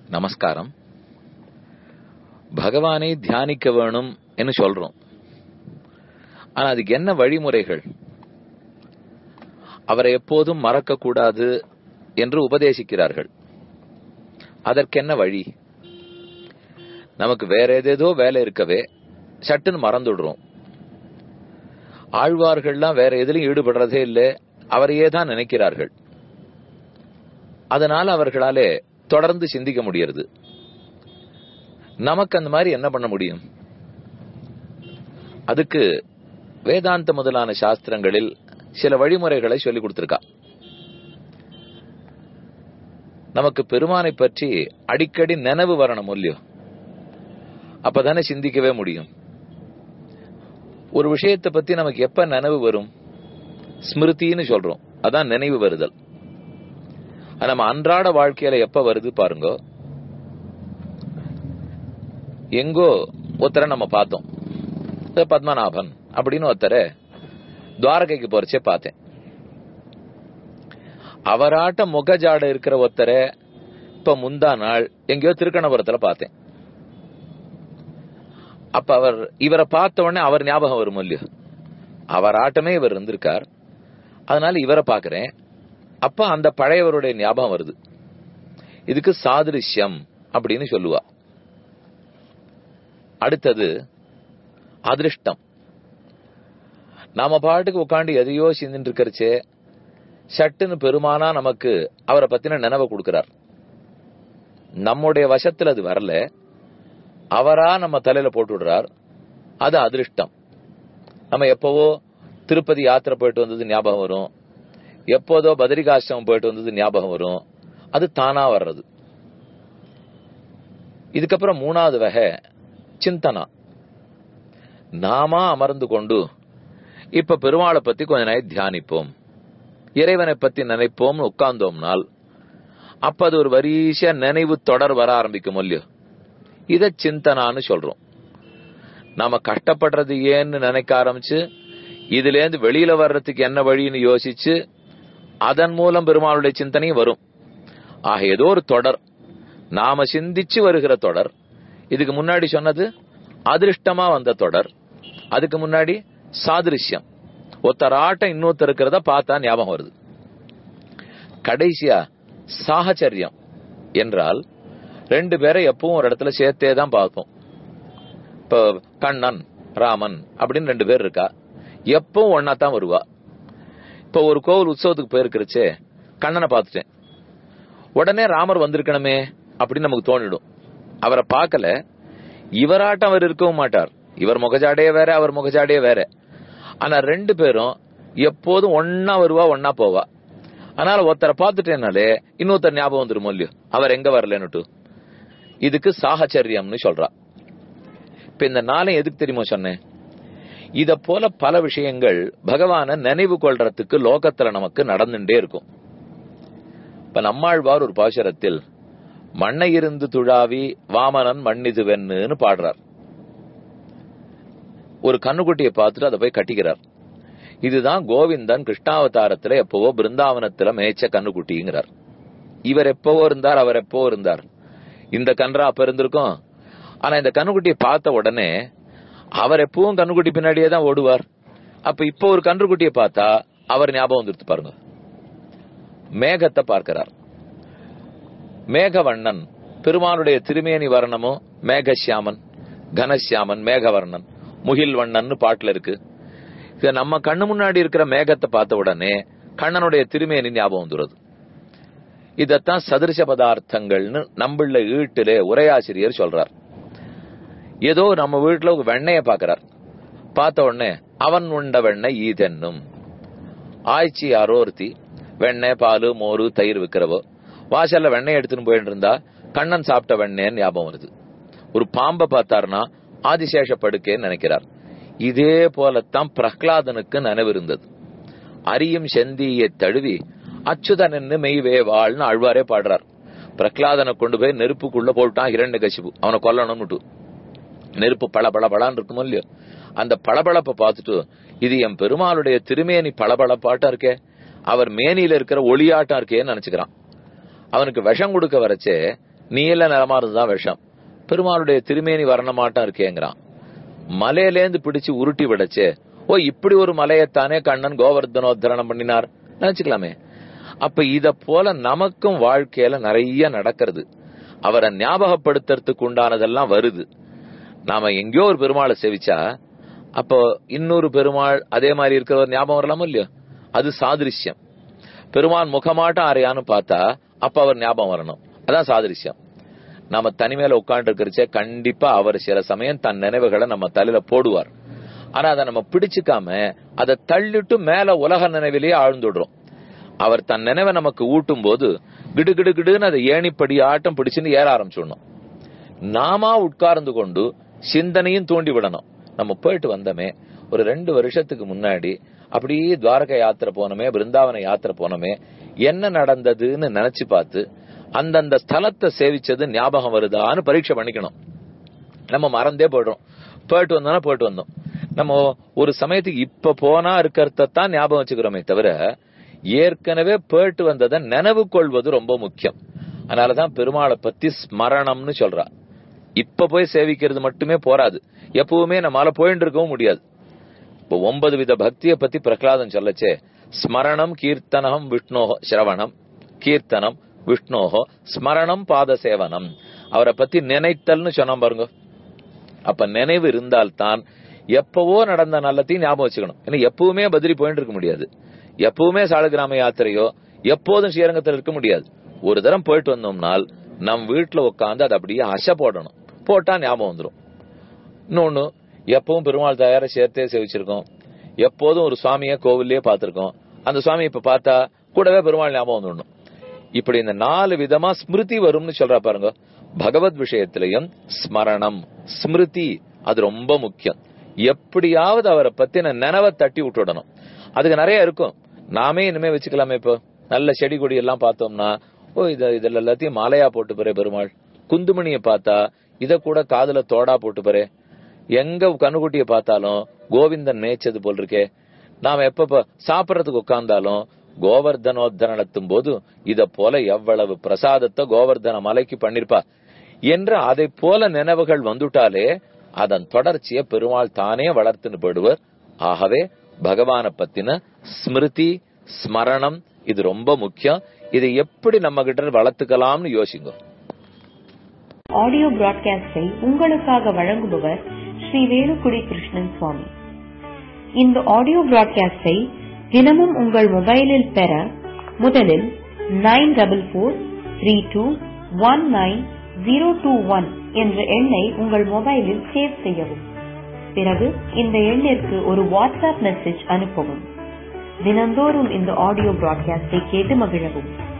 நமஸ்காரம். பகவானை தியானிக்க வேணும் என்று சொல்றோம். ஆனா அதுக்கு என்ன வழிமுறைகள்? அவரை எப்போதும் மறக்க கூடாது என்று உபதேசிக்கிறார்கள். அதற்கென்ன வழி? நமக்கு வேற ஏதேதோ வேலை இருக்கவே சட்டுன்னு மறந்துடுறோம். ஆழ்வார்கள்லாம் வேற எதிலும் ஈடுபடுறதே இல்லை, அவரையே தான் நினைக்கிறார்கள். அதனால அவர்களாலே தொடர்ந்து சிந்திக்க முடிகிறது. நமக்கு அந்த மாதிரி என்ன பண்ண முடியும்? அதுக்கு வேதாந்த முதலான சாஸ்திரங்களில் சில வழிமுறைகளை சொல்லிக் கொடுத்திருக்கா. நமக்கு பெருமானை பற்றி அடிக்கடி நினைவு வரணும் இல்லையோ, அப்பதானே சிந்திக்கவே முடியும். ஒரு விஷயத்தை பத்தி நமக்கு எப்ப நினைவு வரும்? ஸ்மிருதின்னு சொல்றோம், அதான் நினைவு வருதல். நம்ம அன்றாட வாழ்க்கையில எப்ப வருது பாருங்க. எங்கோ ஒருத்தரை நம்ம பார்த்தோம், பத்மநாபன் அப்படின்னு ஒருத்தரை துவாரகைக்கு போறச்சே பார்த்தேன். அவராட்ட முகஜாட இருக்கிற ஒருத்தரை இப்ப முந்தா நாள் எங்கேயோ திருக்கணபுரத்துல பார்த்தேன். அப்ப இவரை பார்த்த உடனே அவர் ஞாபகம் வரும் இல்லையோ, அவர் ஆட்டமே இவர் இருந்திருக்கார், அதனால இவரை பாக்குறேன். அப்ப அந்த பழையவருடைய ஞாபகம் வருது. இதுக்கு சாதிருஷ்யம் அப்படின்னு சொல்லுவா. அடுத்தது அதிருஷ்டம். நாம பாட்டுக்கு உட்காந்து எதையோ சிந்திட்டு இருக்கிறச்சே சட்டுன்னு பெருமானா நமக்கு அவரை பத்தின நினைவை கொடுக்கிறார். நம்முடைய வசத்துல அது வரல, அவரா நம்ம தலையில போட்டு விடுறார். அது அதிருஷ்டம். நம்ம எப்பவோ திருப்பதி யாத்திரை போயிட்டு வந்தது ஞாபகம் வரும், எப்போதோ பத்ரிகாசிரமம் போயிட்டு வந்தது ஞாபகம் வரும். அது தானா வர்றது. இதுக்கப்புறம் மூணாவது வகை சிந்தனா. நாம அமர்ந்து கொண்டு இப்ப பெருமாளை பத்தி கொஞ்ச நேரம் தியானிப்போம், இறைவனை பத்தி நினைப்போம் உட்கார்ந்தோம்னால் அப்ப அது ஒரு வரிசையா நினைவு தொடர் வர ஆரம்பிக்கும் இல்லையோ, இத சிந்தனான்னு சொல்றோம். நாம கஷ்டப்படுறது ஏன்னு நினைக்க ஆரம்பிச்சு இதுல இருந்து வெளியில வர்றதுக்கு என்ன வழின்னு யோசிச்சு அதன் மூலம் பெருமாளுடைய சிந்தனையும் வரும். ஆக ஏதோ ஒரு தொடர், நாம சிந்திச்சு வருகிற தொடர். இதுக்கு முன்னாடி சொன்னது அதிருஷ்டமா வந்த தொடர். அதுக்கு முன்னாடி சாதிருஷ்யம், ஒருத்தர் ஆட்டம் இன்னொருத்தர் இருக்கிறத பார்த்தா ஞாபகம் வருது. கடைசியா சாஹச்சரியம் என்றால் ரெண்டு பேரை எப்பவும் ஒரு இடத்துல சேர்த்தே தான் பார்ப்போம். இப்ப கண்ணன் ராமன் அப்படின்னு ரெண்டு பேர் இருக்கா, எப்பவும் ஒன்னா தான் வருவா. இப்ப ஒரு கோவில் உற்சவத்துக்கு போயிருக்கிறச்சே கண்ணனை பார்த்துட்டேன், உடனே ராமர் வந்திருக்கணுமே அப்படின்னு நமக்கு தோணிடும். அவரை பார்க்கல, இவராட்டம் அவர் இருக்கவும் மாட்டார். இவர் முகஜாடையே வேற, அவர் முகஜாடையே வேற. ஆனா ரெண்டு பேரும் எப்போதும் ஒன்னா வருவா, ஒன்னா போவா. அதனால ஒருத்தரை பார்த்துட்டேனாலே இன்னொருத்தர் ஞாபகம் வந்துரும் இல்லையோ, அவர் எங்க வரலன்னுட்டு. இதுக்கு சாஹச்சரியம்னு சொல்றா. இப்ப இந்த நாளை எதுக்கு தெரியுமோ சொன்னேன்? இத போல பல விஷயங்கள் பகவான நினைவு கொள்றதுக்கு லோகத்துல நமக்கு நடந்துட்டே இருக்கும். இப்ப நம்மாழ்வார் ஒரு பாசுரத்தில் மண்ணை இருந்து துழாவி வாமனன் மண்ணிது வென்னு பாடுறார். ஒரு கண்ணுக்குட்டியை பார்த்துட்டு அதை போய் கட்டிக்கிறார். இதுதான் கோவிந்தன் கிருஷ்ணாவதாரத்துல எப்பவோ பிருந்தாவனத்துல மேய்ச்ச கண்ணுக்குட்டிங்கிறார். இவர் எப்பவோ இருந்தார், அவர் எப்பவோ இருந்தார். இந்த கன்றா அப்ப இருந்திருக்கும். ஆனா இந்த கண்ணுக்குட்டியை பார்த்த உடனே அவர் எப்பவும் கண்ணுக்குட்டி பின்னாடியே தான் ஓடுவார். அப்ப இப்ப ஒரு கன்றுக்குட்டியை பார்த்தா அவர் ஞாபகம் வந்துருத்து பாருங்க. மேகத்தை பார்க்கிறார். மேகவண்ணன், பெருமானுடைய திருமேனி வர்ணமும் மேகசியாமன், கனசியாமன், மேகவர்ணன், முகில் வண்ணன் பாட்டுல இருக்கு. நம்ம கண்ணு முன்னாடி இருக்கிற மேகத்தை பார்த்த உடனே கண்ணனுடைய திருமேனி ஞாபகம் வந்துடுறது. இதத்தான் சதிருஷ பதார்த்தங்கள்னு நம்மள ஈட்டிலே உரையாசிரியர் சொல்றார். ஏதோ நம்ம வீட்டுல ஒரு வெண்ணைய பாக்கிறார், பார்த்த உடனே அவன் உண்ட வெண்ணெய் ஈதென்னும். ஆய்ச்சி யாரோ ஒருத்தி வெண்ணெய் பால் மோரு தயிர் விற்கிறவோ வாசல்ல வெண்ணெய் எடுத்துன்னு போயிட்டு இருந்தா கண்ணன் சாப்பிட்ட வெண்ணெய்ன்னு ஞாபகம் வருது. ஒரு பாம்பை பார்த்தாருன்னா ஆதிசேஷ படுக்கைன்னு நினைக்கிறார். இதே போலத்தான் பிரஹ்லாதனுக்கு நினைவு இருந்தது. அரியும் செந்தியை தழுவி அச்சுதன் மெய்வே வாழ்னு அழ்வாரே பாடுறார். பிரஹ்லாதனை கொண்டு போய் நெருப்புக்குள்ள போட்டான் ஹிரண்யகசிபு, அவனை கொல்லணும்னுட்டு. நெருப்பு பளபளபளான்னு இருக்குமோ இல்லையோ, அந்த பளபளப்பை பார்த்துட்டு இது என் பெருமாளுடைய திருமேனி பளபளப்பாட்டா இருக்கே, அவர் மேனியில இருக்கிற ஒளியாட்டா இருக்கேன்னு நினைச்சுக்கிறான். அவனுக்கு விஷம் கொடுக்க வரச்சே நீல நிறமா இருந்துதான் விஷம். பெருமாளுடைய திருமேனி வர்ணமாட்டம் இருக்கேங்கிறான். மலையிலேந்து பிடிச்சு உருட்டி விடச்சே, ஓ இப்படி ஒரு மலையத்தானே கண்ணன் கோவர்தனோத்தரணம் பண்ணினார் நினைச்சுக்கலாமே. அப்ப இத போல நமக்கும் வாழ்க்கையில நிறைய நடக்கிறது. அவரை ஞாபகப்படுத்துறதுக்கு உண்டானதெல்லாம் வருது. நாம எங்கேயோ ஒரு பெருமாளை சேவிச்சா அப்போ இன்னொரு பெருமாள் அதே மாதிரி இருக்கிறவர் ஞாபகம் வரலாமோ இல்லையோ, அது சாதிருஷ்யம். பெருமான் முகமாட்டம் ஆறையான்னு பார்த்தா அப்ப அவர் ஞாபகம் வரணும், அதான் சாதிருஷ்யம். நாம தனிமையில உட்காந்து இருக்கிறச்சே கண்டிப்பா அவர் சில சமயம் தன் நினைவுகளை நம்ம தலையில போடுவார். ஆனா அதை நம்ம பிடிச்சுக்காம அதை தள்ளிட்டு மேல உலக நினைவிலேயே ஆழ்ந்துடுறோம். அவர் தன் நினைவை நமக்கு ஊட்டும் போது கிடு கிடு கிடுன்னு அதை ஏணிப்படி ஆட்டம் பிடிச்சுன்னு ஏற ஆரம்பிச்சிடணும். நாம உட்கார்ந்து கொண்டு சிந்தனையும் தூண்டி விடணும். நம்ம போயிட்டு வந்தோமே ஒரு 2 வருஷத்துக்கு முன்னாடி அப்படியே துவாரகா யாத்திரை போனோமே, பிருந்தாவன யாத்திரை போனோமே, என்ன நடந்ததுன்னு நினைச்சு பார்த்து அந்தந்த ஸ்தலத்தை சேவிச்சது ஞாபகம் வருதான்னு பரீட்சை பண்ணிக்கணும். நம்ம மறந்தே போயிடுறோம். போயிட்டு வந்தோம்னா போயிட்டு வந்தோம். நம்ம ஒரு சமயத்துக்கு இப்ப போனா இருக்கிறதான் ஞாபகம் வச்சுக்கிறோமே தவிர ஏற்கனவே போயிட்டு வந்ததை நினைவு கொள்வது ரொம்ப முக்கியம். அதனாலதான் பெருமாளை பத்தி ஸ்மரணம்னு சொல்றா. இப்ப போய் சேவிக்கிறது மட்டுமே போராது, எப்பவுமே நம்மளால போயிட்டு இருக்கவும் முடியாது. இப்போ 9 வித பக்தியை பத்தி பிரகலாதன் சொல்லச்சே, ஸ்மரணம் கீர்த்தனம் விஷ்ணோஹோ சிரவணம், கீர்த்தனம் விஷ்ணோஹோ ஸ்மரணம் பாத சேவனம். அவரை பத்தி நினைத்தல்னு சொன்னா பாருங்க. அப்ப நினைவு இருந்தால்தான் எப்பவோ நடந்த நல்லத்தையும் ஞாபகம் வச்சுக்கணும். ஏன்னா எப்பவுமே பத்ரி போயிட்டு இருக்க முடியாது, எப்பவுமே சாலகிராம யாத்திரையோ எப்போதும் ஸ்ரீரங்கத்தில் இருக்க முடியாது. ஒரு தரம் போயிட்டு வந்தோம்னால் நம் வீட்டுல உட்காந்து அதை அப்படியே அசை போடணும், போட்டா ஞாபகம் வந்துடும். இன்னொன்னு, எப்பவும் பெருமாள் தயார சேர்த்தே சேவிச்சிருக்கோம், எப்போதும் ஒரு சுவாமிய கோவிலே பார்த்திருக்கோம், அந்த சுவாமி இப்ப பார்த்தா கூடவே பெருமாள் ஞாபகம் வந்துடணும். இப்படி இந்த 4 விதமா ஸ்மிருதி வரும்னு சொல்றா பாருங்க. பகவத் விஷயத்திலையும் ஸ்மரணம் ஸ்மிருதி அது ரொம்ப முக்கியம். எப்படியாவது அவரை பத்தின நினைவை தட்டி விட்டுடணும். அதுக்கு நிறைய இருக்கும், நாமே இனிமே வச்சுக்கலாமே. இப்போ நல்ல செடி கொடி எல்லாம் பார்த்தோம்னா, ஓ இதுல எல்லாத்தையும் மாலையா போட்டு போறே பெருமாள். குந்துமணியை பார்த்தா இத கூட காதுல தோடா போட்டு போறே. எங்க கண்ணுக்குட்டிய பார்த்தாலும் கோவிந்தன் மேய்ச்சது போல் இருக்கே. நாம எப்ப சாப்பிடறதுக்கு உட்கார்ந்தாலும் கோவர்தனோத்தரணத்தும் போது இத போல எவ்வளவு பிரசாதத்தை கோவர்தன மலைக்கு பண்ணிருப்பா என்று அதை போல நினைவுகள் வந்துட்டாலே அதன் தொடர்ச்சியை பெருமாள் தானே வளர்த்துன்னு போயிடுவர். ஆகவே பகவான பத்தின ஸ்மிருதி ஸ்மரணம் இது ரொம்ப முக்கியம். இதை எப்படி நம்ம கிட்ட வளர்த்துக்கலாம்னு யோசிங்க. ஆடியோ பிராட்காஸ்டை உங்களுக்காக வழங்குபவர் ஸ்ரீ வேலுக்குடி கிருஷ்ணன் சுவாமி. இந்த ஆடியோ பிராட்காஸ்டை தினமும் உங்கள் மொபைலில் பெற முதலில் 9443219021 என்ற எண்ணை உங்கள் மொபைலில் சேவ் செய்யவும். பிறகு இந்த எண்ணிற்கு ஒரு வாட்ஸ்அப் மெசேஜ் அனுப்பவும். தினந்தோறும் இந்த ஆடியோ பிராட்காஸ்டை கேட்டு மகிழவும்.